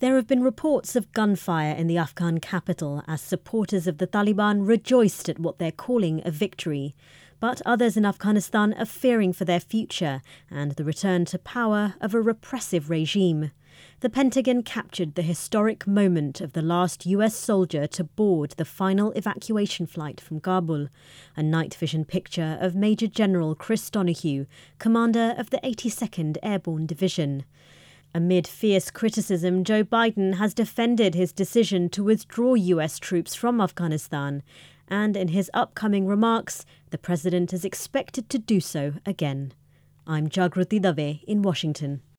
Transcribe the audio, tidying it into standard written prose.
There have been reports of gunfire in the Afghan capital as supporters of the Taliban rejoiced at what they're calling a victory. But others in Afghanistan are fearing for their future and the return to power of a repressive regime. The Pentagon captured the historic moment of the last US soldier to board the final evacuation flight from Kabul, a night vision picture of Major General Chris Donahue, commander of the 82nd Airborne Division. Amid fierce criticism, Joe Biden has defended his decision to withdraw US troops from Afghanistan, and in his upcoming remarks, the president is expected to do so again. I'm Jagrati Dave in Washington.